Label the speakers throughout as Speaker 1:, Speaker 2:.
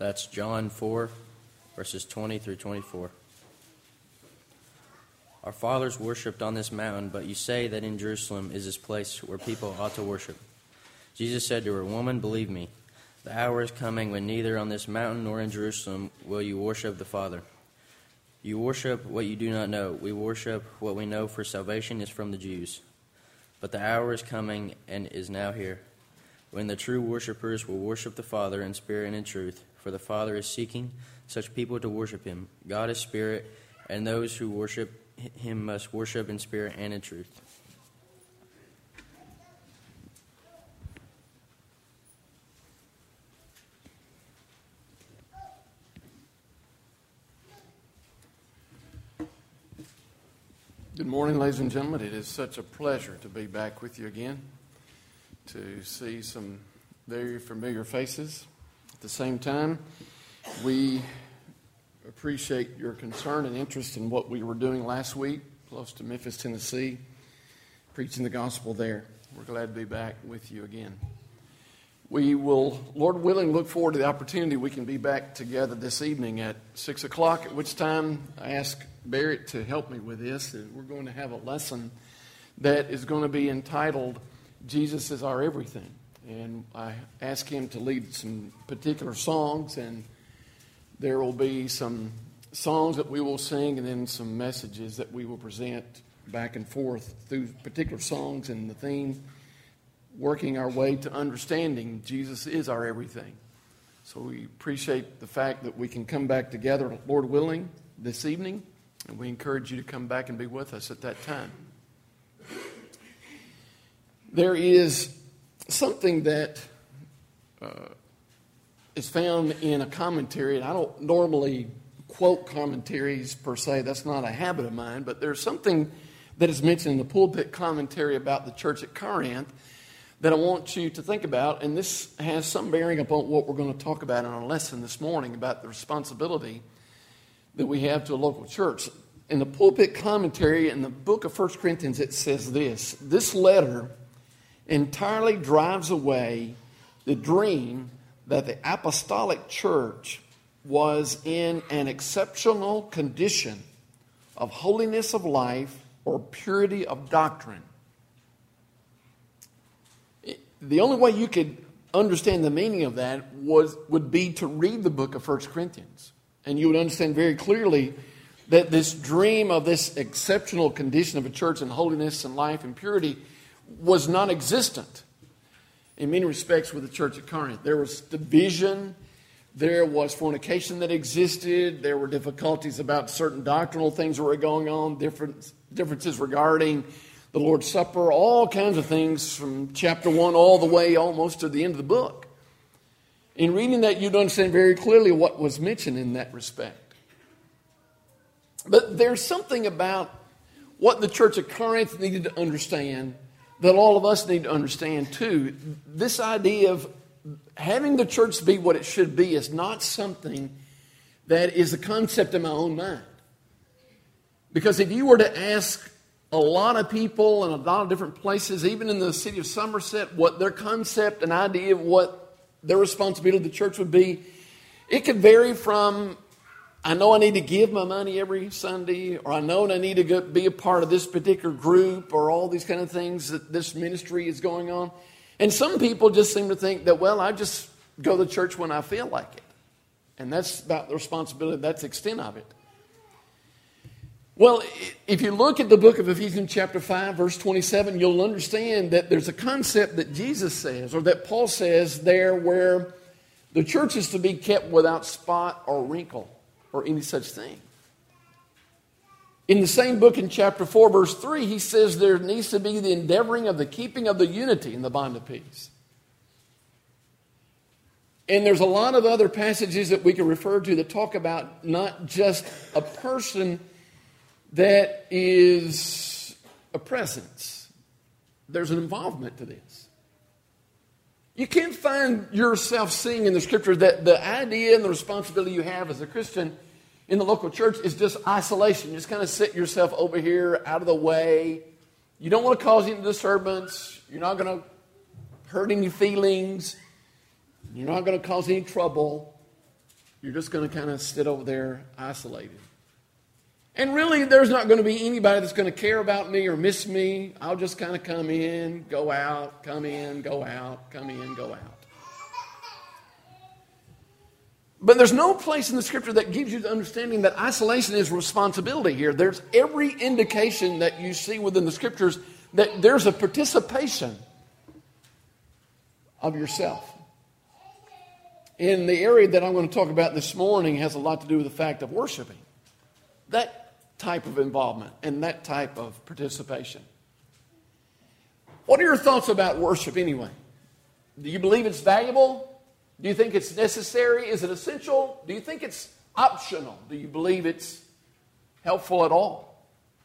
Speaker 1: That's John 4, verses 20 through 24. Our fathers worshipped on this mountain, but you say that in Jerusalem is this place where people ought to worship. Jesus said to her, Woman, believe me, the hour is coming when neither on this mountain nor in Jerusalem will you worship the Father. You worship what you do not know. We worship what we know, for salvation is from the Jews. But the hour is coming and is now here, when the true worshipers will worship the Father in spirit and in truth, for the Father is seeking such people to worship him. God is spirit, and those who worship him must worship in spirit and in truth.
Speaker 2: Good morning, ladies and gentlemen. It is such a pleasure to be back with you again, to see some very familiar faces. At the same time, we appreciate your concern and interest in what we were doing last week, close to Memphis, Tennessee, preaching the gospel there. We're glad to be back with you again. We will, Lord willing, look forward to the opportunity we can be back together this evening at 6 o'clock, at which time I ask Barrett to help me with this. We're going to have a lesson that is going to be entitled, Jesus is Our Everything. And I ask him to lead some particular songs, and there will be some songs that we will sing and then some messages that we will present back and forth through particular songs and the theme, working our way to understanding Jesus is our everything. So we appreciate the fact that we can come back together, Lord willing, this evening, and we encourage you to come back and be with us at that time. There is something that is found in a commentary, and I don't normally quote commentaries per se, that's not a habit of mine, but there's something that is mentioned in the pulpit commentary about the church at Corinth that I want you to think about, and this has some bearing upon what we're going to talk about in our lesson this morning about the responsibility that we have to a local church. In the pulpit commentary in the book of 1 Corinthians, it says this letter entirely drives away the dream that the apostolic church was in an exceptional condition of holiness of life or purity of doctrine. The only way you could understand the meaning of that would be to read the book of 1 Corinthians. And you would understand very clearly that this dream of this exceptional condition of a church in holiness and life and purity was non-existent in many respects with the church at Corinth. There was division, there was fornication that existed, there were difficulties about certain doctrinal things that were going on, differences regarding the Lord's Supper, all kinds of things from chapter 1 all the way almost to the end of the book. In reading that, you'd understand very clearly what was mentioned in that respect. But there's something about what the church at Corinth needed to understand that all of us need to understand too. This idea of having the church be what it should be is not something that is a concept in my own mind. Because if you were to ask a lot of people in a lot of different places, even in the city of Somerset, what their concept and idea of what their responsibility of the church would be, it could vary from, I know I need to give my money every Sunday, or I know I need to be a part of this particular group, or all these kind of things that this ministry is going on. And some people just seem to think that, well, I just go to church when I feel like it. And that's about the responsibility, that's the extent of it. Well, if you look at the book of Ephesians chapter 5, verse 27, you'll understand that there's a concept that Jesus says, or that Paul says there, where the church is to be kept without spot or wrinkle or any such thing. In the same book in chapter 4, verse 3, he says there needs to be the endeavoring of the keeping of the unity in the bond of peace. And there's a lot of other passages that we can refer to that talk about not just a person that is a presence. There's an involvement to this. You can't find yourself seeing in the Scripture that the idea and the responsibility you have as a Christian in the local church is just isolation. You just kind of sit yourself over here out of the way. You don't want to cause any disturbance. You're not going to hurt any feelings. You're not going to cause any trouble. You're just going to kind of sit over there isolated. And really, there's not going to be anybody that's going to care about me or miss me. I'll just kind of come in, go out, come in, go out, come in, go out. But there's no place in the Scripture that gives you the understanding that isolation is responsibility here. There's every indication that you see within the Scriptures that there's a participation of yourself. In the area that I'm going to talk about this morning has a lot to do with the fact of worshiping. That type of involvement and that type of participation. What are your thoughts about worship anyway? Do you believe it's valuable? Do you think it's necessary? Is it essential? Do you think it's optional? Do you believe it's helpful at all?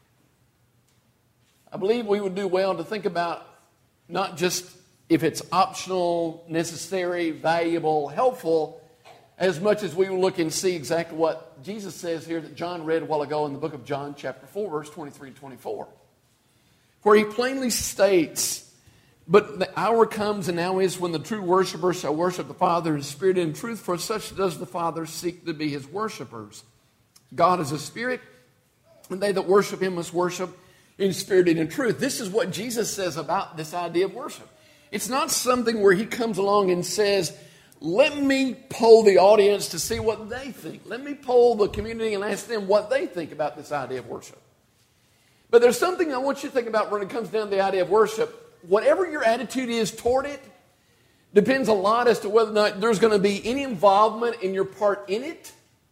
Speaker 2: I believe we would do well to think about not just if it's optional, necessary, valuable, helpful, as much as we will look and see exactly what Jesus says here that John read a while ago in the book of John, chapter 4, verse 23 to 24, where he plainly states, "But the hour comes and now is when the true worshipers shall worship the Father in spirit and in truth, for such does the Father seek to be his worshipers. God is a spirit, and they that worship him must worship in spirit and in truth." This is what Jesus says about this idea of worship. It's not something where he comes along and says, let me poll the audience to see what they think. Let me poll the community and ask them what they think about this idea of worship. But there's something I want you to think about when it comes down to the idea of worship. Whatever your attitude is toward it depends a lot as to whether or not there's going to be any involvement in your part in it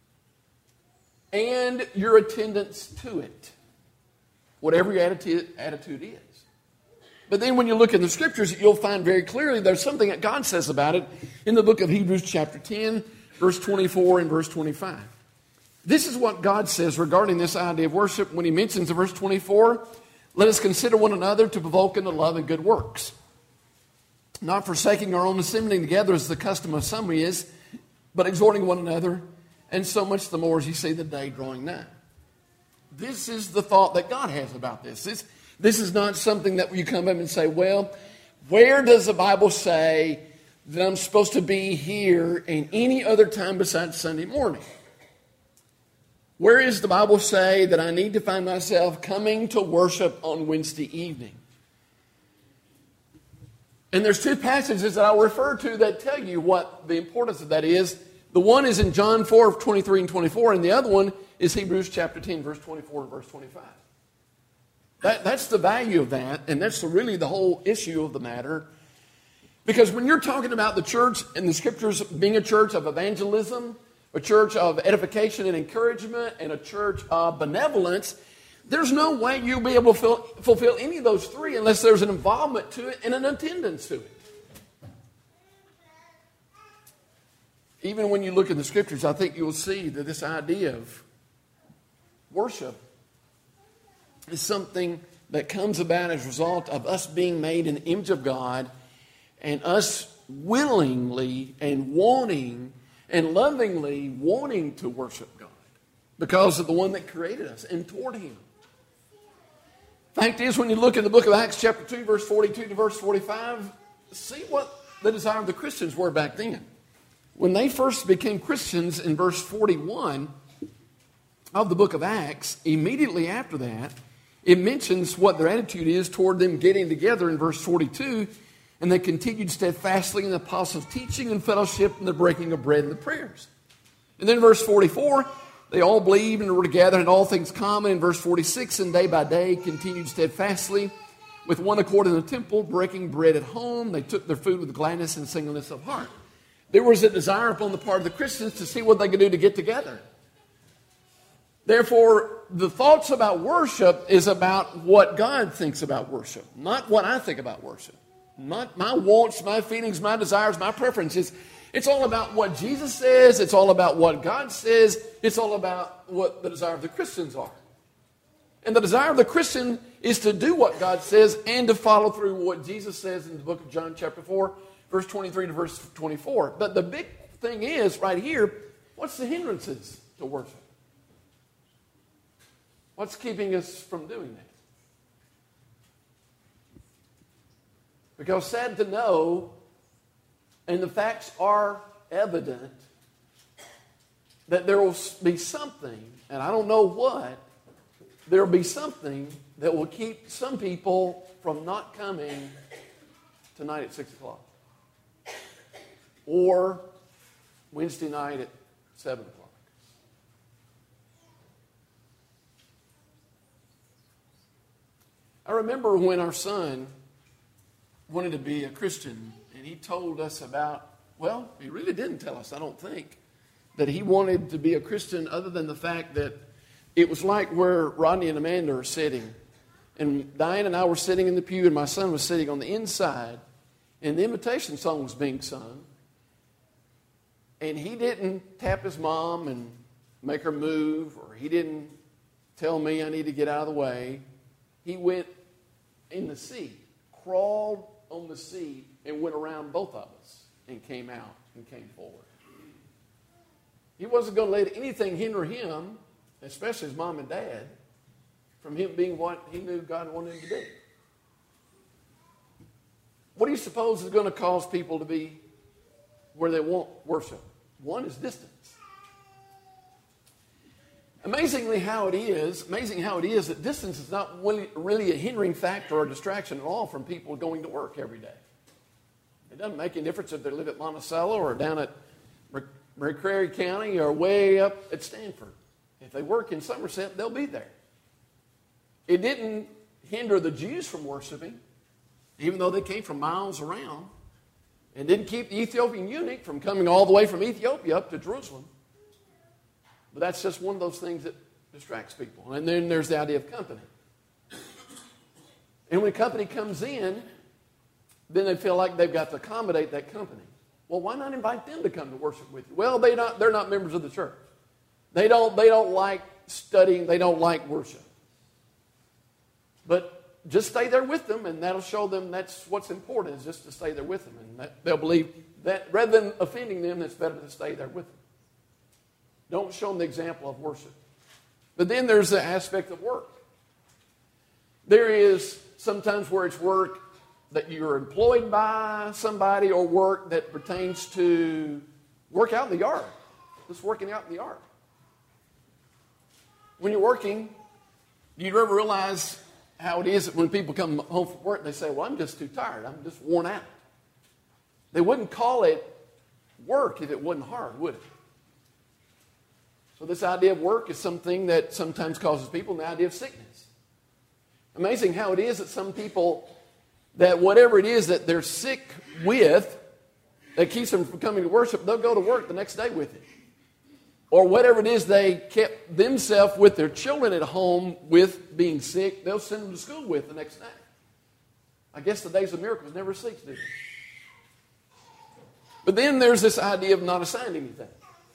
Speaker 2: and your attendance to it. Whatever your attitude is. But then when you look in the Scriptures, you'll find very clearly there's something that God says about it in the book of Hebrews chapter 10, verse 24 and verse 25. This is what God says regarding this idea of worship when he mentions in verse 24, "Let us consider one another to provoke unto love and good works, not forsaking our own assembling together as the custom of some is, but exhorting one another, and so much the more as you see the day drawing nigh." This is the thought that God has about this. This is not something that you come up and say, well, where does the Bible say that I'm supposed to be here in any other time besides Sunday morning? Where does the Bible say that I need to find myself coming to worship on Wednesday evening? And there's two passages that I'll refer to that tell you what the importance of that is. The one is in John 4, 23 and 24, and the other one is Hebrews chapter 10, verse 24 and verse 25. That's the value of that, and that's really the whole issue of the matter. Because when you're talking about the church and the Scriptures being a church of evangelism, a church of edification and encouragement, and a church of benevolence, there's no way you'll be able to fulfill any of those three unless there's an involvement to it and an attendance to it. Even when you look in the Scriptures, I think you'll see that this idea of worship is something that comes about as a result of us being made in the image of God and us willingly and wanting and lovingly wanting to worship God because of the one that created us and toward him. Fact is, when you look in the book of Acts chapter 2, verse 42 to verse 45, see what the desire of the Christians were back then. When they first became Christians in verse 41 of the book of Acts, immediately after that, it mentions what their attitude is toward them getting together in verse 42, and they continued steadfastly in the apostles' teaching and fellowship and the breaking of bread and the prayers. And then in verse 44, they all believed and were together and all things common. In verse 46, and day by day continued steadfastly with one accord in the temple, breaking bread at home. They took their food with gladness and singleness of heart. There was a desire upon the part of the Christians to see what they could do to get together. Therefore, the thoughts about worship is about what God thinks about worship, not what I think about worship. Not my wants, my feelings, my desires, my preferences. It's all about what Jesus says. It's all about what God says. It's all about what the desire of the Christians are. And the desire of the Christian is to do what God says and to follow through what Jesus says in the book of John chapter 4, verse 23 to verse 24. But the big thing is, right here, what's the hindrances to worship? What's keeping us from doing that? Because sad to know, and the facts are evident, that there will be something, and I don't know what, there will be something that will keep some people from not coming tonight at 6 o'clock. Or Wednesday night at 7 o'clock. I remember when our son wanted to be a Christian, and he told us about, well, he really didn't tell us, I don't think, that he wanted to be a Christian other than the fact that it was like where Rodney and Amanda are sitting. And Diane and I were sitting in the pew, and my son was sitting on the inside, and the invitation song was being sung. And he didn't tap his mom and make her move, or he didn't tell me I need to get out of the way. He went in the seat, crawled on the seat, and went around both of us and came out and came forward. He wasn't going to let anything hinder him, especially his mom and dad, from him being what he knew God wanted him to be. What do you suppose is going to cause people to be where they won't worship? One is distance. Amazing how it is that distance is not really a hindering factor or distraction at all from people going to work every day. It doesn't make any difference if they live at Monticello or down at McCreary County or way up at Stanford. If they work in Somerset, they'll be there. It didn't hinder the Jews from worshiping, even though they came from miles around. It didn't keep the Ethiopian eunuch from coming all the way from Ethiopia up to Jerusalem. But that's just one of those things that distracts people. And then there's the idea of company. And when company comes in, then they feel like they've got to accommodate that company. Well, why not invite them to come to worship with you? Well, they're not members of the church. They don't like studying. They don't like worship. But just stay there with them, and that'll show them that's what's important, is just to stay there with them. And they'll believe that rather than offending them, it's better to stay there with them. Don't show them the example of worship. But then there's the aspect of work. There is sometimes where it's work that you're employed by somebody, or work that pertains to work out in the yard. Just working out in the yard. When you're working, do you ever realize how it is that when people come home from work, they say, well, I'm just too tired. I'm just worn out. They wouldn't call it work if it wasn't hard, would it? So this idea of work is something that sometimes causes people, and the idea of sickness. Amazing how it is that some people, that whatever it is that they're sick with, that keeps them from coming to worship, they'll go to work the next day with it. Or whatever it is they kept themselves with their children at home with being sick, they'll send them to school with the next day. I guess the days of miracles never cease, do they? But then there's this idea of not assigned anything.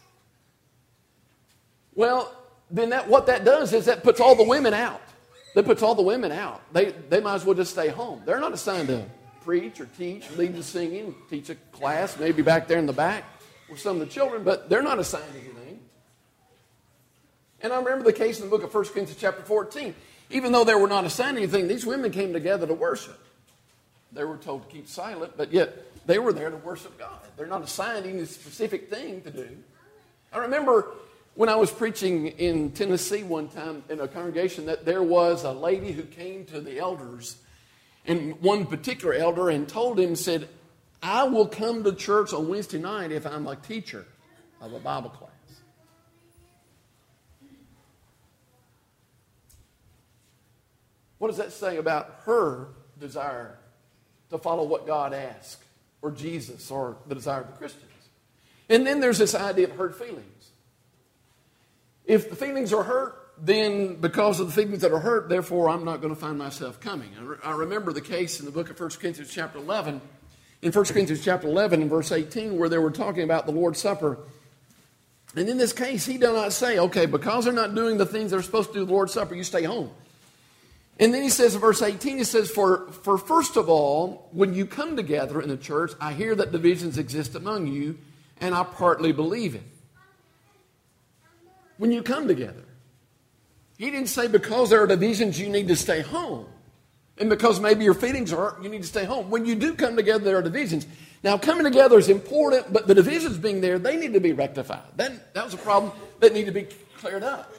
Speaker 2: Well, then what that does is that puts all the women out. That puts all the women out. They might as well just stay home. They're not assigned to preach or teach, lead the singing, teach a class, maybe back there in the back with some of the children, but they're not assigned anything. And I remember the case in the book of 1 Corinthians chapter 14. Even though they were not assigned anything, these women came together to worship. They were told to keep silent, but yet they were there to worship God. They're not assigned any specific thing to do. I remember when I was preaching in Tennessee one time in a congregation that there was a lady who came to the elders, and one particular elder, and told him, said, I will come to church on Wednesday night if I'm a teacher of a Bible class. What does that say about her desire to follow what God asked, or Jesus, or the desire of the Christians? And then there's this idea of hurt feelings. If the feelings are hurt, then because of the feelings that are hurt, therefore I'm not going to find myself coming. I remember the case in the book of 1 Corinthians chapter 11, in 1 Corinthians chapter 11 and verse 18, where they were talking about the Lord's Supper. And in this case, he did not say, okay, because they're not doing the things they're supposed to do the Lord's Supper, you stay home. And then he says in verse 18, he says, for first of all, when you come together in the church, I hear that divisions exist among you, and I partly believe it. When you come together. He didn't say because there are divisions you need to stay home. And because maybe your feelings are hurt, you need to stay home. When you do come together, there are divisions. Now, coming together is important, but the divisions being there, they need to be rectified. That was a problem that needed to be cleared up.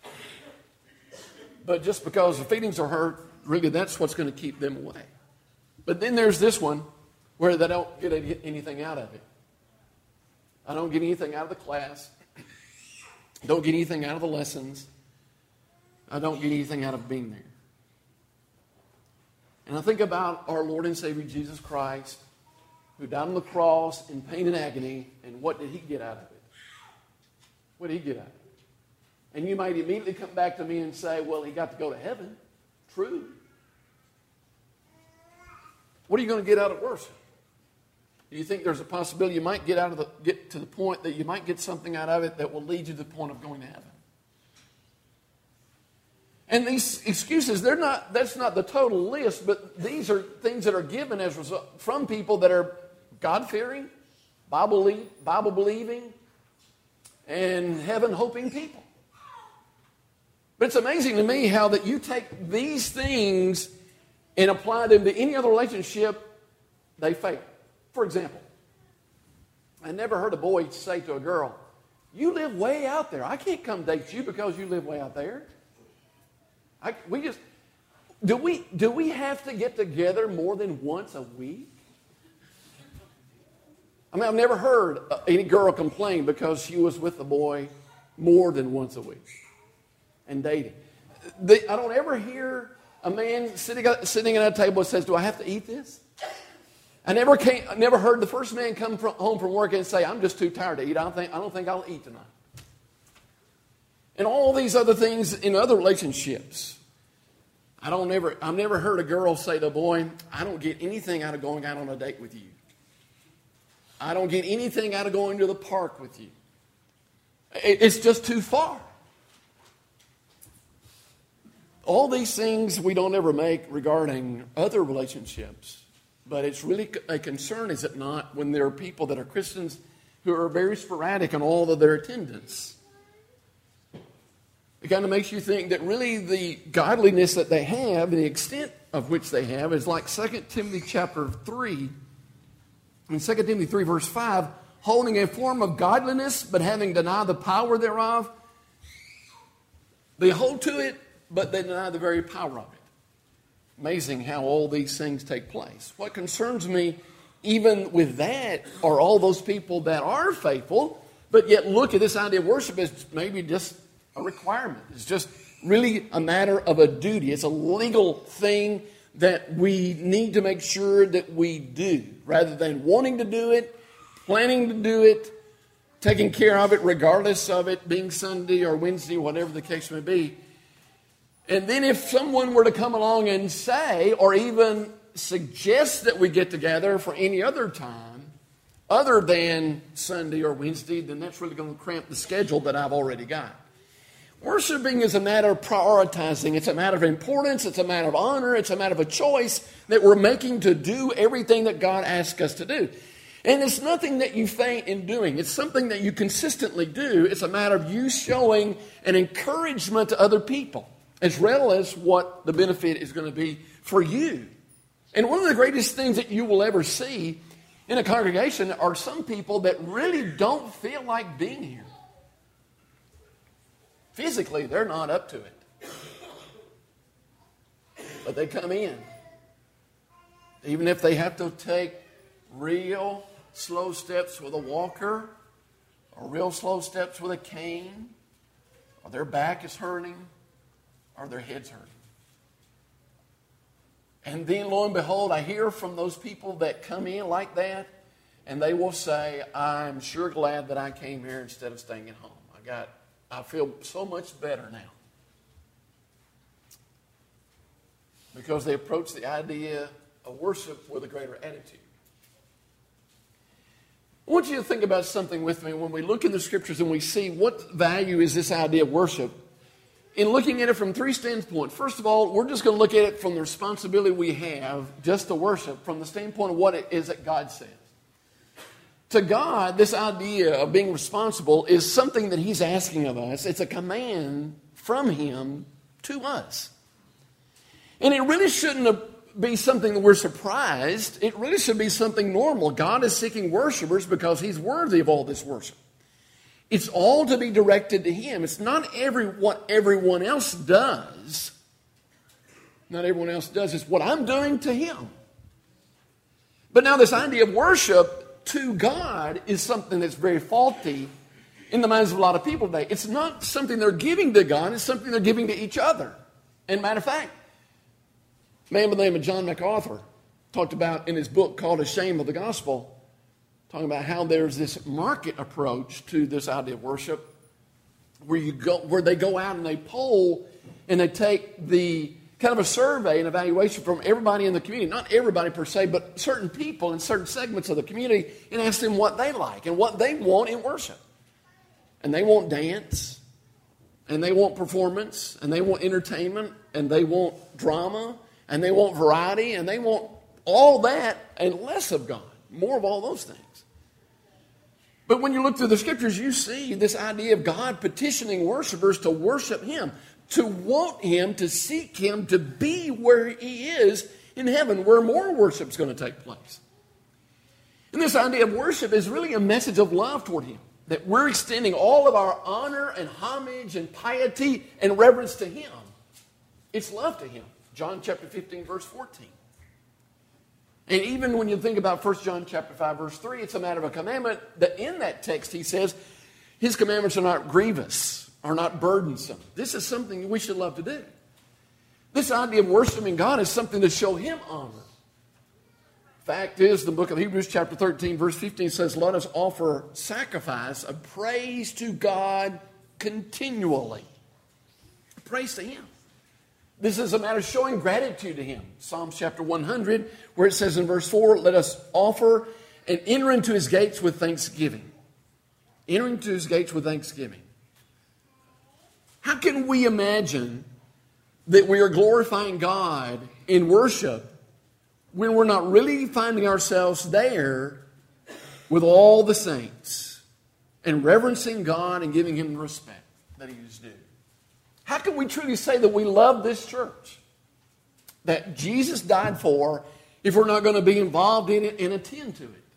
Speaker 2: But just because the feelings are hurt, really that's what's going to keep them away. But then there's this one where they don't get anything out of it. I don't get anything out of the class. Don't get anything out of the lessons. I don't get anything out of being there. And I think about our Lord and Savior Jesus Christ, who died on the cross in pain and agony, and what did he get out of it? What did he get out of it? And you might immediately come back to me and say, well, he got to go to heaven. True. What are you going to get out of worship? Do you think there's a possibility you might get to the point that you might get something out of it that will lead you to the point of going to heaven? And these excuses, that's not the total list, but these are things that are given as result from people that are God-fearing, Bible-believing, and heaven-hoping people. But it's amazing to me how that you take these things and apply them to any other relationship, they fail. For example, I never heard a boy say to a girl, you live way out there. I can't come date you because you live way out there. Do we have to get together more than once a week? I mean, I've never heard any girl complain because she was with a boy more than once a week and dating. I don't ever hear a man sitting at a table and says, do I have to eat this? I never heard the first man come home from work and say, I'm just too tired to eat. I don't think I'll eat tonight. And all these other things in other relationships. I've never heard a girl say to a boy, I don't get anything out of going out on a date with you. I don't get anything out of going to the park with you. It's just too far. All these things we don't ever make regarding other relationships. But it's really a concern, is it not, when there are people that are Christians who are very sporadic in all of their attendance. It kind of makes you think that really the godliness that they have and the extent of which they have is like 2 Timothy chapter 3. In 2 Timothy 3 verse 5, holding a form of godliness but having denied the power thereof. They hold to it, but they deny the very power of it. Amazing how all these things take place. What concerns me even with that are all those people that are faithful, but yet look at this idea of worship as maybe just a requirement. It's just really a matter of a duty. It's a legal thing that we need to make sure that we do, rather than wanting to do it, planning to do it, taking care of it regardless of it being Sunday or Wednesday, whatever the case may be. And then if someone were to come along and say, or even suggest that we get together for any other time, other than Sunday or Wednesday, then that's really going to cramp the schedule that I've already got. Worshiping is a matter of prioritizing. It's a matter of importance. It's a matter of honor. It's a matter of a choice that we're making to do everything that God asks us to do. And it's nothing that you faint in doing. It's something that you consistently do. It's a matter of you showing an encouragement to other people, as well as what the benefit is going to be for you. And one of the greatest things that you will ever see in a congregation are some people that really don't feel like being here. Physically, they're not up to it. But they come in. Even if they have to take real slow steps with a walker, or real slow steps with a cane, or their back is hurting, or their head's hurting. And then, lo and behold, I hear from those people that come in like that, and they will say, I'm sure glad that I came here instead of staying at home. I feel so much better now. Because they approach the idea of worship with a greater attitude. I want you to think about something with me when we look in the Scriptures and we see what value is this idea of worship. In looking at it from three standpoints. First of all, we're just going to look at it from the responsibility we have just to worship from the standpoint of what it is that God says. To God, this idea of being responsible is something that He's asking of us. It's a command from Him to us. And it really shouldn't be something that we're surprised. It really should be something normal. God is seeking worshipers because He's worthy of all this worship. It's all to be directed to Him. It's not what everyone else does. Not everyone else does. It's what I'm doing to Him. But now this idea of worship to God is something that's very faulty in the minds of a lot of people today. It's not something they're giving to God. It's something they're giving to each other. And matter of fact, a man by the name of John MacArthur talked about in his book called A Shame of the Gospel, talking about how there's this market approach to this idea of worship where they go out and they poll and they take the kind of a survey and evaluation from everybody in the community, not everybody per se, but certain people in certain segments of the community, and ask them what they like and what they want in worship. And they want dance, and they want performance, and they want entertainment, and they want drama, and they want variety, and they want all that and less of God, more of all those things. But when you look through the Scriptures, you see this idea of God petitioning worshipers to worship Him, to want Him, to seek Him, to be where He is in heaven, where more worship is going to take place. And this idea of worship is really a message of love toward Him, that we're extending all of our honor and homage and piety and reverence to Him. It's love to Him. John chapter 15, verse 14. And even when you think about 1 John chapter 5, verse 3, it's a matter of a commandment that in that text he says, His commandments are not grievous, are not burdensome. This is something we should love to do. This idea of worshiping God is something to show Him honor. Fact is, the book of Hebrews chapter 13, verse 15 says, let us offer sacrifice of praise to God continually. Praise to Him. This is a matter of showing gratitude to Him. Psalms chapter 100, where it says in verse 4, let us offer and enter into His gates with thanksgiving. Enter into His gates with thanksgiving. How can we imagine that we are glorifying God in worship when we're not really finding ourselves there with all the saints and reverencing God and giving Him the respect that He is due? How can we truly say that we love this church, that Jesus died for, if we're not going to be involved in it and attend to it?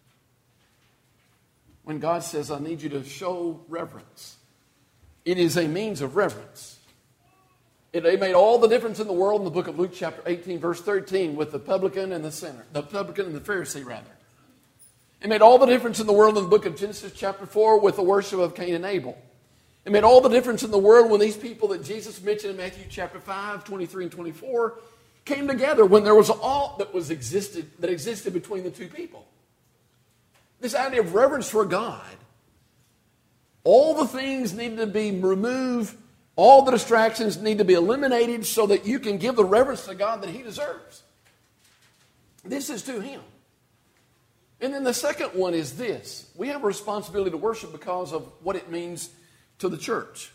Speaker 2: When God says, I need you to show reverence, it is a means of reverence. It made all the difference in the world in the book of Luke chapter 18, verse 13, with the publican and the sinner, the publican and the Pharisee, rather. It made all the difference in the world in the book of Genesis chapter 4 with the worship of Cain and Abel. It made all the difference in the world when these people that Jesus mentioned in Matthew chapter 5, 23 and 24 came together, when there was all that existed between the two people. This idea of reverence for God. All the things need to be removed. All the distractions need to be eliminated so that you can give the reverence to God that He deserves. This is to Him. And then the second one is this. We have a responsibility to worship because of what it means to the church.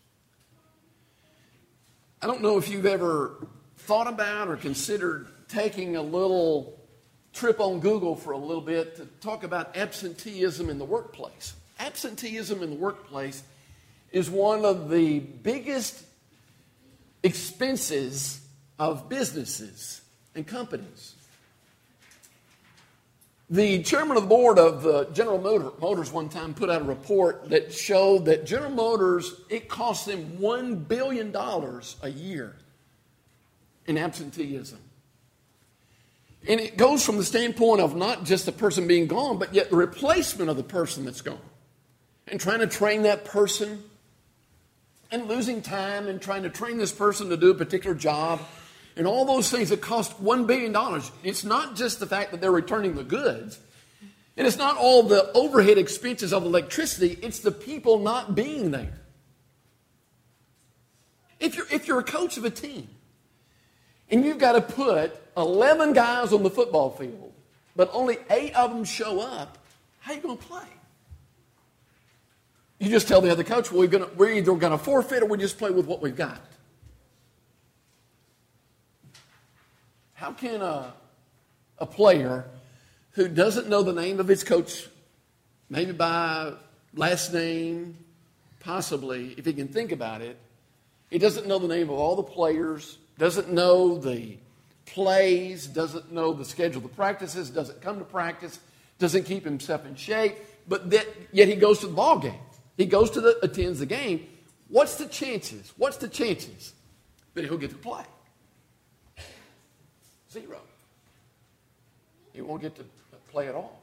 Speaker 2: I don't know if you've ever thought about or considered taking a little trip on Google for a little bit to talk about absenteeism in the workplace. Absenteeism in the workplace is one of the biggest expenses of businesses and companies. The chairman of the board of General Motors one time put out a report that showed that General Motors, it costs them $1 billion a year in absenteeism. And it goes from the standpoint of not just the person being gone, but yet the replacement of the person that's gone. And trying to train that person, and losing time and trying to train this person to do a particular job, and all those things that cost $1 billion. It's not just the fact that they're returning the goods, and it's not all the overhead expenses of electricity, it's the people not being there. If you're a coach of a team, and you've got to put 11 guys on the football field, but only 8 of them show up, how are you going to play? You just tell the other coach, well, we're either going to forfeit or we just play with what we've got. How can a player who doesn't know the name of his coach, maybe by last name, possibly, if he can think about it, he doesn't know the name of all the players, doesn't know the plays, doesn't know the schedule of the practices, doesn't come to practice, doesn't keep himself in shape, but yet he goes to the ball game. He attends the game. What's the chances that he'll get to play? 0. He won't get to play at all.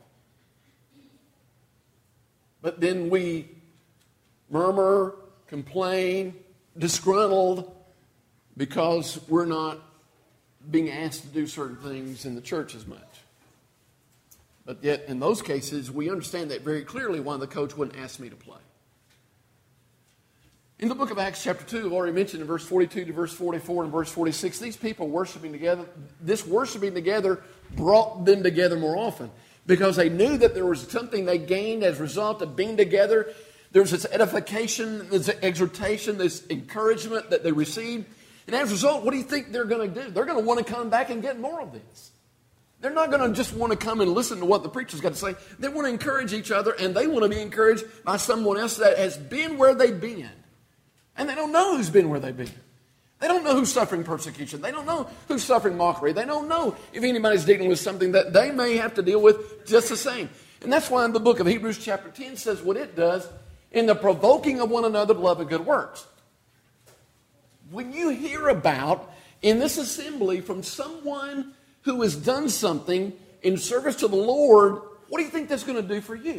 Speaker 2: But then we murmur, complain, disgruntled because we're not being asked to do certain things in the church as much. But yet, in those cases, we understand that very clearly why the coach wouldn't ask me to play. In the book of Acts chapter 2, I've already mentioned in verse 42 to verse 44 and verse 46, these people worshiping together, this worshiping together brought them together more often because they knew that there was something they gained as a result of being together. There's this edification, this exhortation, this encouragement that they received. And as a result, what do you think they're going to do? They're going to want to come back and get more of this. They're not going to just want to come and listen to what the preacher's got to say. They want to encourage each other, and they want to be encouraged by someone else that has been where they've been. And they don't know who's been where they've been. They don't know who's suffering persecution. They don't know who's suffering mockery. They don't know if anybody's dealing with something that they may have to deal with just the same. And that's why in the book of Hebrews chapter 10 says what it does in the provoking of one another to love and good works. When you hear about in this assembly from someone who has done something in service to the Lord, what do you think that's going to do for you?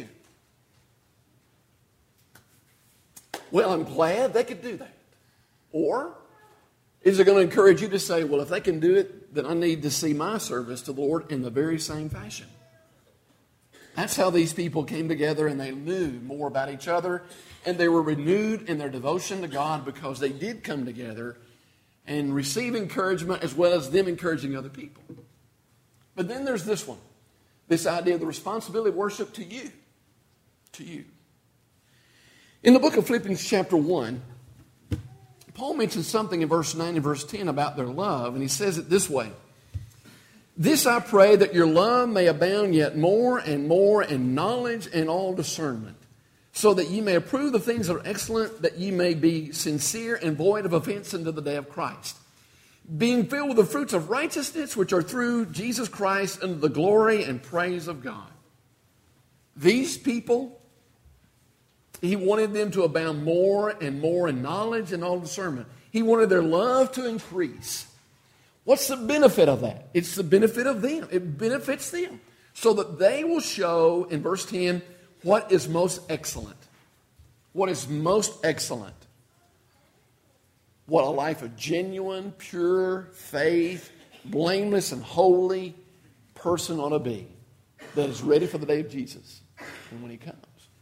Speaker 2: Well, I'm glad they could do that. Or is it going to encourage you to say, well, if they can do it, then I need to see my service to the Lord in the very same fashion? That's how these people came together, and they knew more about each other, and they were renewed in their devotion to God because they did come together and receive encouragement as well as them encouraging other people. But then there's this one, this idea of the responsibility of worship to you. To you. In the book of Philippians chapter 1, Paul mentions something in verse 9 and verse 10 about their love, and he says it this way. This I pray, that your love may abound yet more and more in knowledge and all discernment, so that ye may approve the things that are excellent, that ye may be sincere and void of offense unto the day of Christ, being filled with the fruits of righteousness which are through Jesus Christ unto the glory and praise of God. These people, he wanted them to abound more and more in knowledge and all discernment. He wanted their love to increase. What's the benefit of that? It's the benefit of them. It benefits them. So that they will show, in verse 10, what is most excellent. What is most excellent. What a life of genuine, pure faith, blameless and holy person ought to be. That is ready for the day of Jesus and when he comes.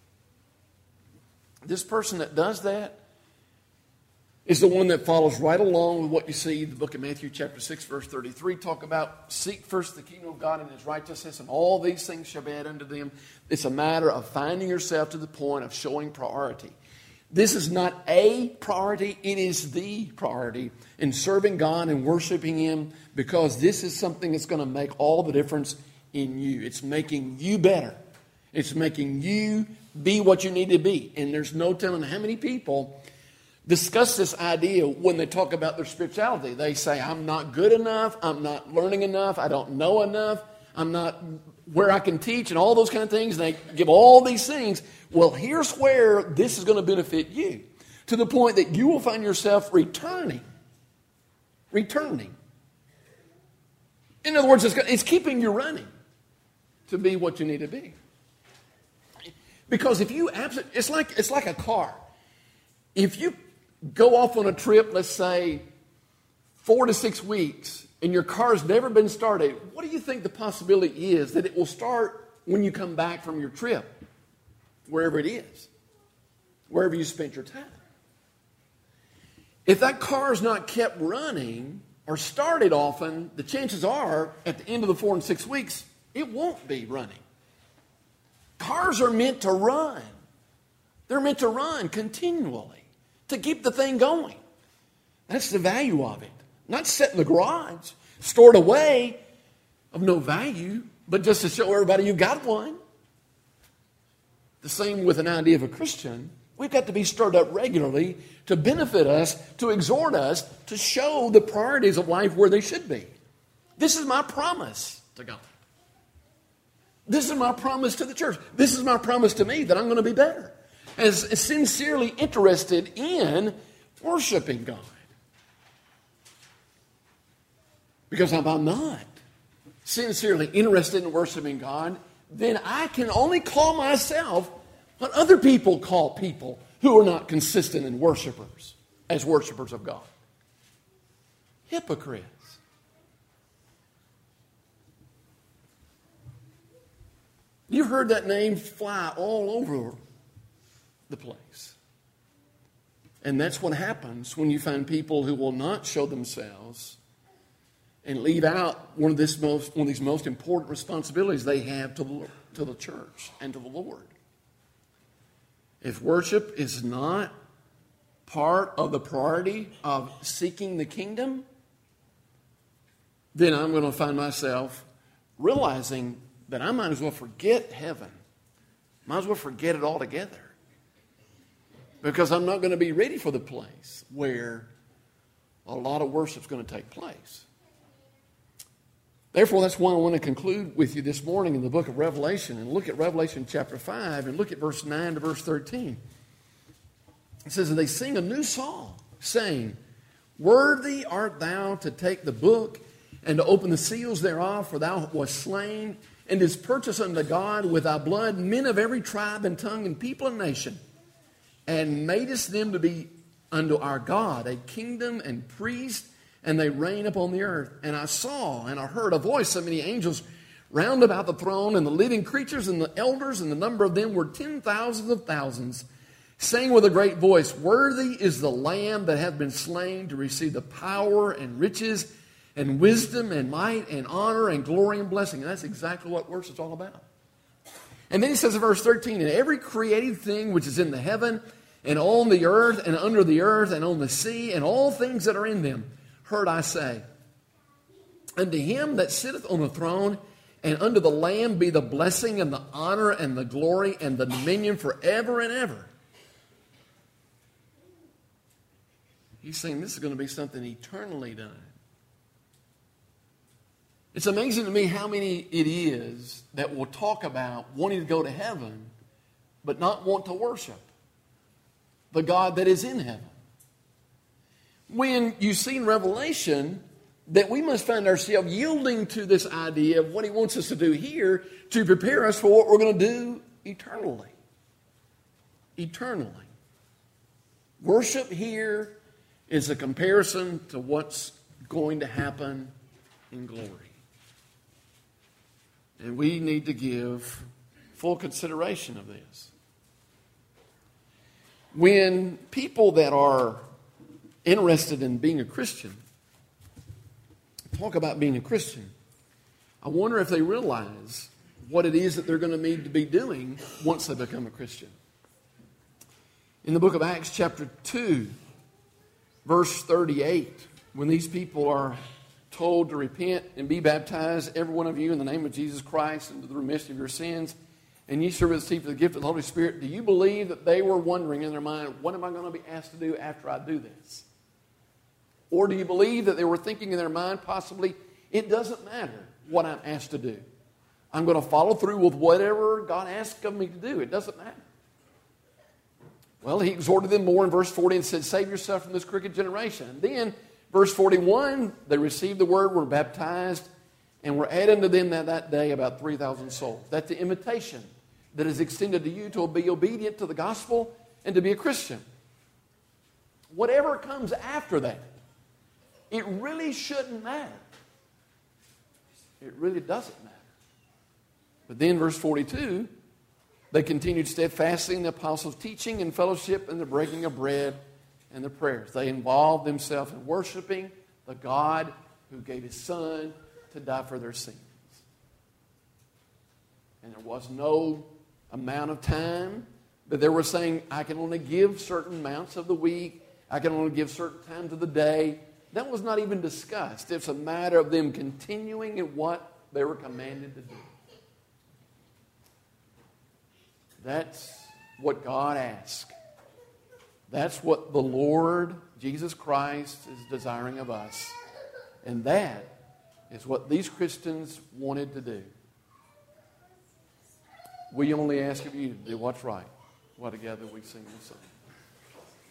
Speaker 2: This person that does that is the one that follows right along with what you see in the book of Matthew chapter 6 verse 33 talk about seek first the kingdom of God and his righteousness, and all these things shall be added unto them. It's a matter of finding yourself to the point of showing priority. This is not a priority, it is the priority in serving God and worshiping him, because this is something that's going to make all the difference in you. It's making you better. It's making you be what you need to be. And there's no telling how many people discuss this idea when they talk about their spirituality. They say, I'm not good enough, I'm not learning enough, I don't know enough, I'm not where I can teach, and all those kind of things. And they give all these things. Well, here's where this is going to benefit you, to the point that you will find yourself returning. In other words, it's keeping you running to be what you need to be. Because if you it's like a car. If you go off on a trip, let's say 4 to 6 weeks, and your car's never been started, what do you think the possibility is that it will start when you come back from your trip? Wherever it is. Wherever you spent your time. If that car is not kept running or started often, the chances are at the end of the 4 and 6 weeks, it won't be running. Cars are meant to run. They're meant to run continually, to keep the thing going. That's the value of it. Not set in the garage, stored away, of no value, but just to show everybody you got one. The same with an idea of a Christian. We've got to be stirred up regularly to benefit us, to exhort us, to show the priorities of life where they should be. This is my promise to God. This is my promise to the church. This is my promise to me that I'm going to be better. As sincerely interested in worshiping God. Because if I'm not sincerely interested in worshiping God, then I can only call myself what other people call people who are not consistent in worshipers, as worshipers of God. Hypocrites. You've heard that name fly all over the place. And that's what happens when you find people who will not show themselves and leave out one of these most important responsibilities they have to the church and to the Lord. If worship is not part of the priority of seeking the kingdom, then I'm going to find myself realizing that I might as well forget heaven. Might as well forget it altogether. Because I'm not going to be ready for the place where a lot of worship is going to take place. Therefore, that's why I want to conclude with you this morning in the book of Revelation and look at Revelation chapter 5 and look at verse 9 to verse 13. It says, and they sing a new song, saying, worthy art thou to take the book and to open the seals thereof, for thou wast slain, and didst purchase unto God with thy blood men of every tribe and tongue and people and nation, and madest them to be unto our God a kingdom and priest, and they reign upon the earth. And I saw and I heard a voice of many angels round about the throne, and the living creatures and the elders, and the number of them were 10,000s of thousands, saying with a great voice, worthy is the Lamb that hath been slain to receive the power and riches and wisdom and might and honor and glory and blessing. And that's exactly what worship's all about. And then he says in verse 13, and every created thing which is in the heaven and on the earth and under the earth and on the sea and all things that are in them, heard I say, unto him that sitteth on the throne and unto the Lamb be the blessing and the honor and the glory and the dominion forever and ever. He's saying this is going to be something eternally done. It's amazing to me how many it is that will talk about wanting to go to heaven but not want to worship the God that is in heaven. When you see in Revelation that we must find ourselves yielding to this idea of what he wants us to do here to prepare us for what we're going to do eternally. Eternally. Worship here is a comparison to what's going to happen in glory. And we need to give full consideration of this. When people that are interested in being a Christian talk about being a Christian, I wonder if they realize what it is that they're going to need to be doing once they become a Christian. In the book of Acts chapter 2, verse 38, when these people are told to repent and be baptized, every one of you, in the name of Jesus Christ, into the remission of your sins, and ye shall receive the gift of the Holy Spirit. Do you believe that they were wondering in their mind, what am I going to be asked to do after I do this? Or do you believe that they were thinking in their mind, possibly, it doesn't matter what I'm asked to do. I'm going to follow through with whatever God asks of me to do. It doesn't matter. Well, he exhorted them more in verse 40 and said, save yourself from this crooked generation. And then, verse 41, they received the word, were baptized, and were added to them that day about 3,000 souls. That's the invitation that is extended to you to be obedient to the gospel and to be a Christian. Whatever comes after that, it really shouldn't matter. It really doesn't matter. But then verse 42, they continued steadfastly in the apostles' teaching and fellowship and the breaking of bread and the prayers. They involved themselves in worshiping the God who gave his Son to die for their sins. And there was no amount of time that they were saying, I can only give certain amounts of the week, I can only give certain times of the day. That was not even discussed. It's a matter of them continuing in what they were commanded to do. That's what God asks. That's what the Lord Jesus Christ is desiring of us. And that is what these Christians wanted to do. We only ask of you to do what's right while together we sing this song.